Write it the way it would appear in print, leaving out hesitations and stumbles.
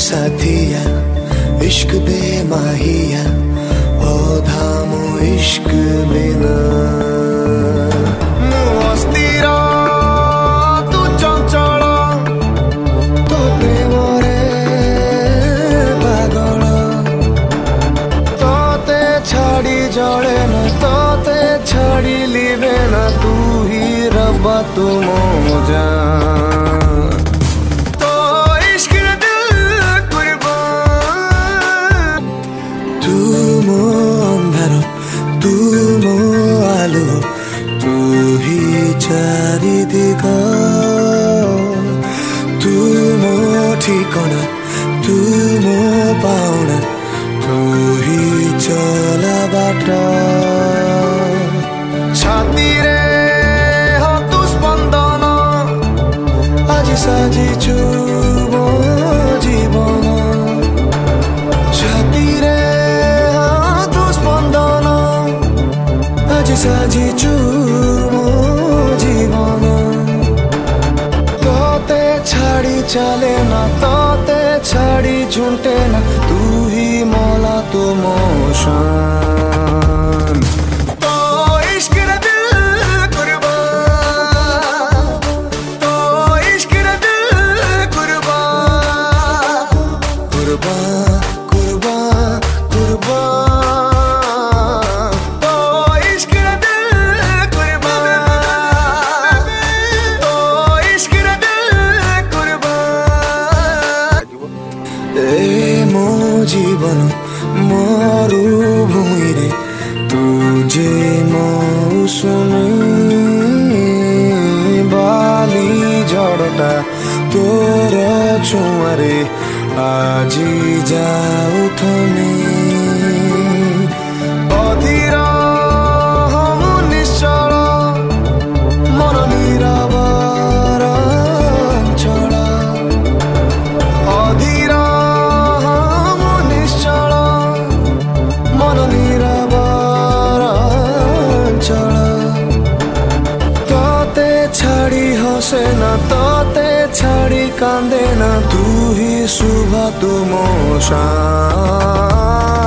साथिया इश्क बेमाहिया ओ धामो इश्क बिना मु अस्थिर तू चंचल तो प्रेम रे पागल तोते छाड़ी जड़े न तोते छाड़ी लिबे न तू ही रब तू मोजा तू मो आलो तू ही चारि दिग तू मो ठिकाना तू मो पाउना तू ही चला बाटा छाती रे हो तू स्पंदन आज साजिचु मो जीवन छाती रे साजिचु मो जीवन तोते छाड़ी चले ना तोते छाड़ी झुंटे ना तू ही मौला तू मोशान तो इश्क रे दिल कुर्बान तो इश्क रे दिल कुर्बान कुर्बान कुर्बान कुर्बान मो जीवन मरु भूमि रे तुझे मौसुमी बाली झड़टा तोर छुआरे आजी जाऊ थमे अधीर हम निश्चल मन नीरवर अंचल अधीर छाड़ी हसे ना तोते छाड़ी कांदे ना तू ही शुभ तू मोशान।